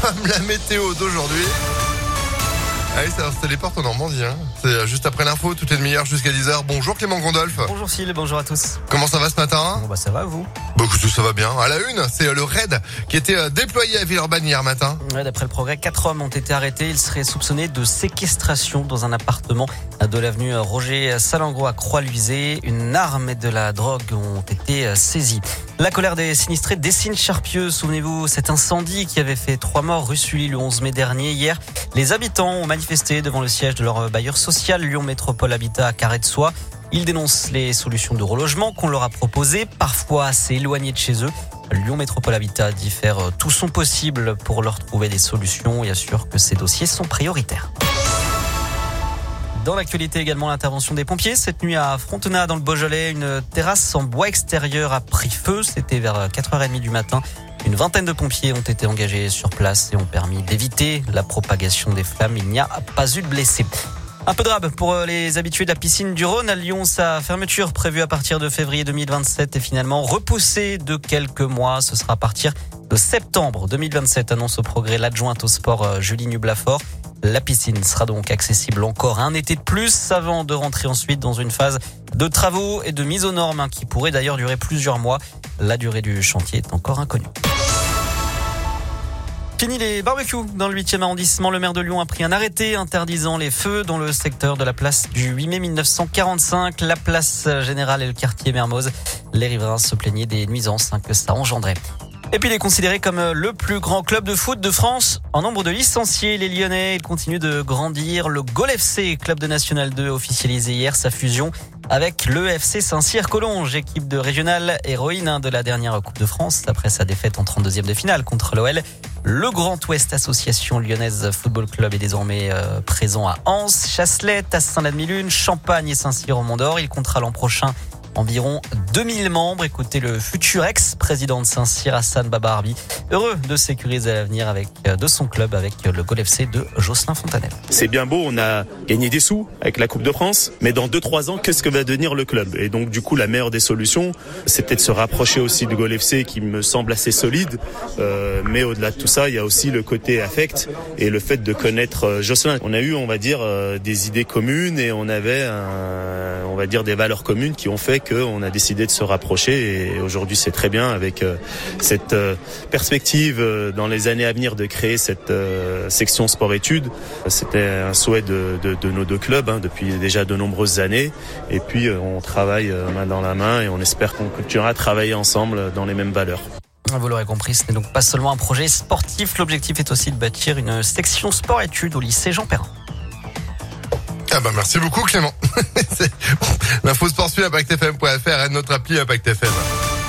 même la météo d'aujourd'hui. Ah oui, ça se téléporte en Normandie, hein. C'est juste après l'info, toute une demi-heure jusqu'à 10h. Bonjour Clément Gondolf. Bonjour Phil, bonjour à tous. Comment ça va ce matin? Bon ça va vous? Écoutez, ça va bien. À la une, c'est le raid qui était déployé à Villeurbanne hier matin. Ouais, d'après le Progrès, 4 hommes ont été arrêtés. Ils seraient soupçonnés de séquestration dans un appartement de l'avenue Roger Salengro à Croix-Luisée. Une arme et de la drogue ont été saisies. La colère des sinistrés Dessines-Charpieu. Souvenez-vous, cet incendie qui avait fait 3 morts rue Sully le 11 mai dernier. Hier, les habitants ont manifesté devant le siège de leur bailleur social, Lyon Métropole Habitat à Carré-de-Soie. Ils dénoncent les solutions de relogement qu'on leur a proposées, parfois assez éloignées de chez eux. Lyon Métropole Habitat dit faire tout son possible pour leur trouver des solutions et assure que ces dossiers sont prioritaires. Dans l'actualité également, l'intervention des pompiers. Cette nuit à Frontenay, dans le Beaujolais, une terrasse en bois extérieur a pris feu. C'était vers 4h30 du matin. Une vingtaine de pompiers ont été engagés sur place et ont permis d'éviter la propagation des flammes. Il n'y a pas eu de blessés. Un peu de rab pour les habitués de la piscine du Rhône. À Lyon, sa fermeture prévue à partir de février 2027 est finalement repoussée de quelques mois. Ce sera à partir de septembre 2027, annonce au Progrès l'adjointe au sport Julie Nublafort. La piscine sera donc accessible encore un été de plus avant de rentrer ensuite dans une phase de travaux et de mise aux normes qui pourrait d'ailleurs durer plusieurs mois. La durée du chantier est encore inconnue. Fini les barbecues dans le 8e arrondissement. Le maire de Lyon a pris un arrêté interdisant les feux dans le secteur de la place du 8 mai 1945, la place Générale et le quartier Mermoz. Les riverains se plaignaient des nuisances que ça engendrait. Et puis il est considéré comme le plus grand club de foot de France en nombre de licenciés. Les Lyonnais, ils continuent de grandir. Le Gol FC, club de National 2, a officialisé hier sa fusion avec le FC Saint-Cyr-Collonges, équipe de régionale héroïne de la dernière Coupe de France. Après sa défaite en 32e de finale contre l'OL, le Grand Ouest Association Lyonnaise Football Club est désormais présent à Anse, Chasselet, à Saint-Lad-Milune, Champagne et Saint-Cyr au Mont-d'Or. Il comptera l'an prochain environ 2000 membres. Écoutez le futur ex-président de Saint-Cyr, Hassan Babarbi, heureux de sécuriser l'avenir de son club avec le Gol FC de Jocelyn Fontanelle. C'est bien beau, on a gagné des sous avec la Coupe de France, mais dans 2-3 ans, qu'est-ce que va devenir le club? Et donc du coup, la meilleure des solutions, c'est peut-être se rapprocher aussi du Gol FC qui me semble assez solide, mais au-delà de tout ça, il y a aussi le côté affect et le fait de connaître Jocelyn. On a eu, on va dire, des idées communes et on avait on va dire des valeurs communes qui ont fait qu'on a décidé de se rapprocher et aujourd'hui c'est très bien avec cette perspective dans les années à venir de créer cette section sport-études. C'était un souhait de nos deux clubs depuis déjà de nombreuses années et puis on travaille main dans la main et on espère qu'on continuera à travailler ensemble dans les mêmes valeurs. Vous l'aurez compris, ce n'est donc pas seulement un projet sportif, l'objectif est aussi de bâtir une section sport-études au lycée Jean Perrin. Ah bah merci beaucoup Clément. L'info sport suit ImpactFM.fr et notre appli ImpactFM.